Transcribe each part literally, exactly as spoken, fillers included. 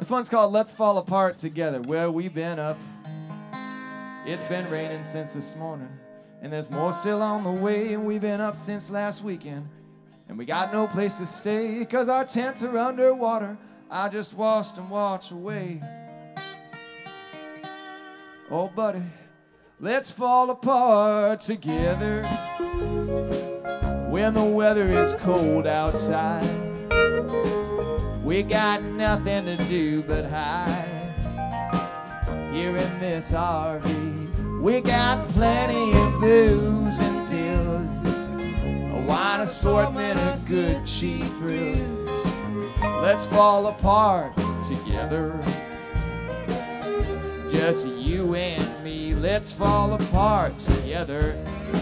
This one's called Let's Fall Apart Together. Well, we've been up. It's been raining since this morning. And there's more still on the way. And we've been up since last weekend. And we got no place to stay, cause our tents are underwater. I just watched them wash away. Oh, buddy, let's fall apart together when the weather is cold outside. We got nothing to do but hide here in this R V. We got plenty of booze and pills, a wide assortment of good cheap thrills. Let's fall apart together, just you and me. Let's fall apart together.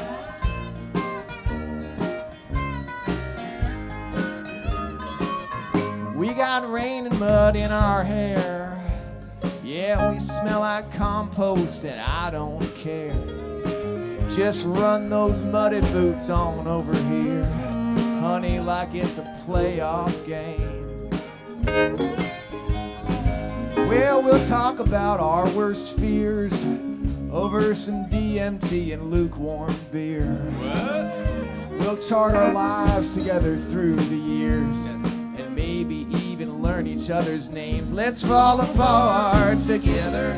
We got rain and mud in our hair. Yeah, we smell like compost and I don't care. Just run those muddy boots on over here, honey, like it's a playoff game. Well, we'll talk about our worst fears over some D M T and lukewarm beer. What? We'll chart our lives together through the years. Yes. And maybe even learn each other's names. Let's fall apart together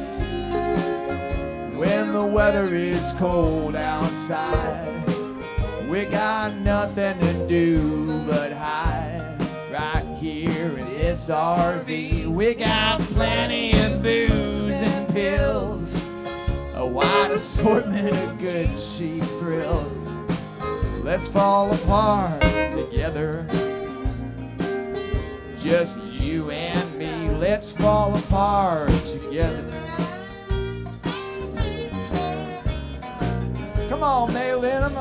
when the weather is cold outside. We got nothing to do but hide right here in this R V. We got plenty of booze and pills, a wide assortment of good cheap thrills. Let's fall apart together, just you and me. Let's fall apart together. Come on, nail in 'em.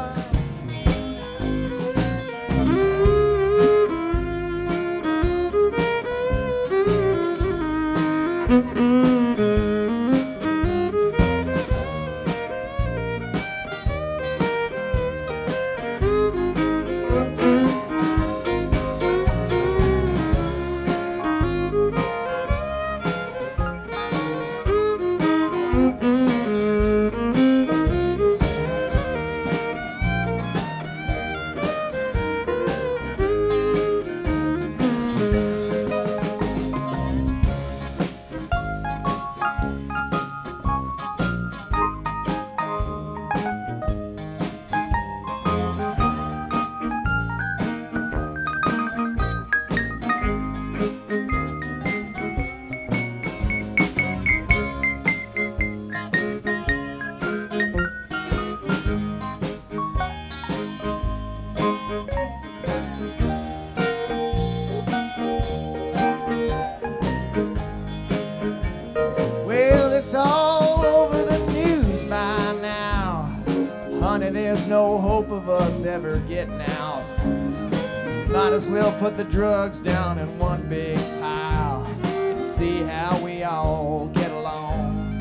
It's all over the news by now. Honey, there's no hope of us ever getting out. Might as well put the drugs down in one big pile and see how we all get along.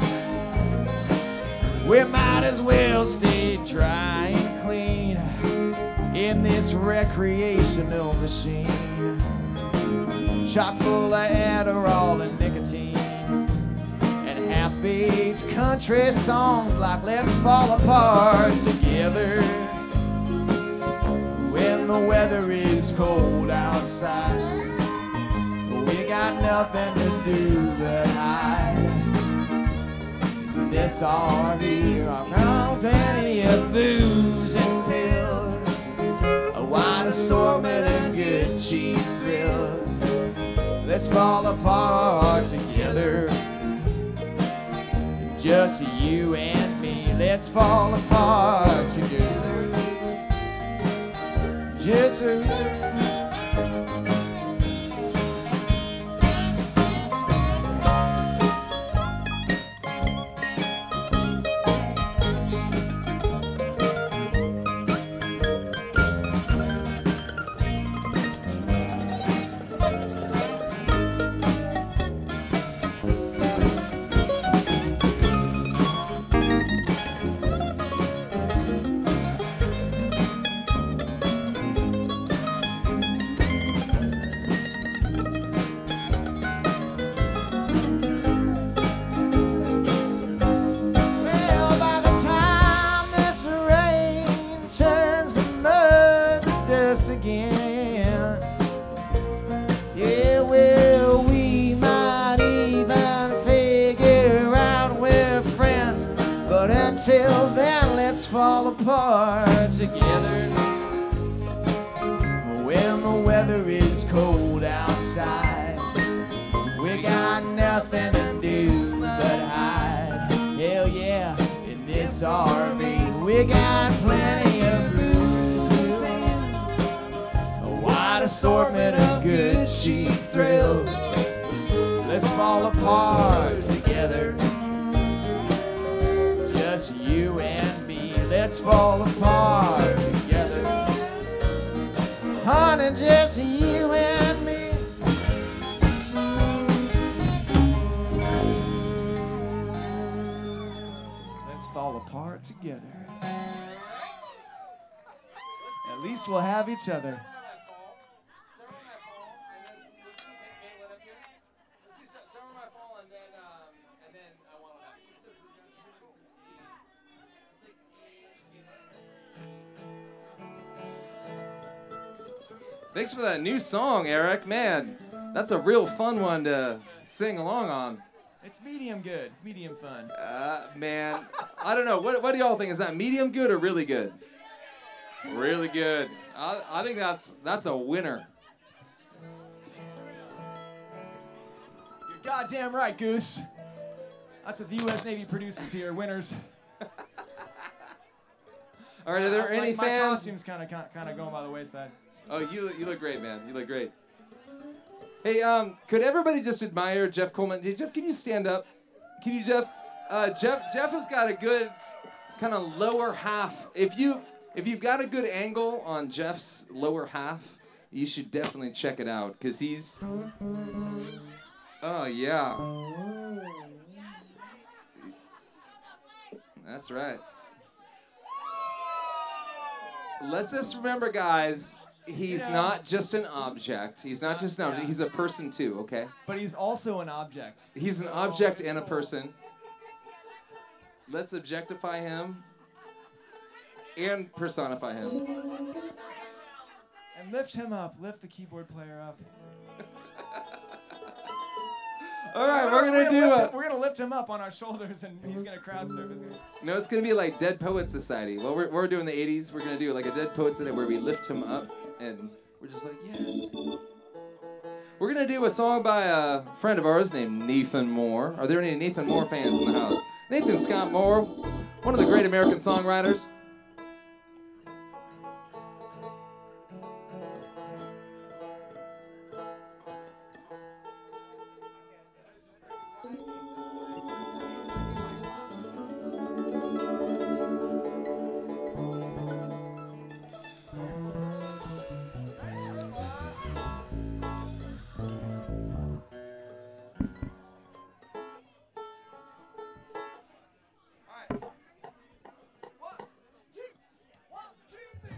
We might as well stay dry and clean in this recreational machine, chock full of Adderall and nicotine, half-baked country songs like Let's Fall Apart Together when the weather is cold outside. We got nothing to do but hide this R V. Around plenty of booze and pills, a wide assortment of good cheap thrills. Let's fall apart together, just you and me. Let's fall apart together, just so. apart together. When the weather is cold outside, we got nothing to do but hide. Hell yeah, in this R V, we got plenty of room to lose. A wide assortment of good, cheap thrills. Let's fall apart together. Just you and me. Let's fall apart together. Honey, just you and me. Let's fall apart together. At least we'll have each other. Thanks for that new song, Eric. Man, that's a real fun one to sing along on. It's medium good. It's medium fun. Uh, man, I don't know. What, what do y'all think? Is that medium good or really good? Really good. I, I think that's that's a winner. You're goddamn right, Goose. That's what the U S Navy produces here. Winners. All right, are there Uh, any my, fans? My costume's kind of kind of going by the wayside. Oh, you you look great, man. You look great. Hey, um, could everybody just admire Jeff Coleman? Hey, Jeff, can you stand up? Can you, Jeff? Uh, Jeff Jeff has got a good kind of lower half. If you if you've got a good angle on Jeff's lower half, you should definitely check it out because he's. Oh yeah. That's right. Let's just remember, guys. He's Yeah. not just an object. He's not just an object. Yeah. He's a person too, okay? But he's also an object. He's an object and a person. Let's objectify him and personify him. And lift him up. Lift the keyboard player up. All right, we're gonna do lift a. him, we're gonna lift him up on our shoulders, and he's gonna crowd surf. isn't he? No, it's gonna be like Dead Poets Society. Well, we're we're doing the eighties. We're gonna do like a Dead Poets Society where we lift him up, and we're just like, yes. We're gonna do a song by a friend of ours named Nathan Moore. Are there any Nathan Moore fans in the house? Nathan Scott Moore, one of the great American songwriters.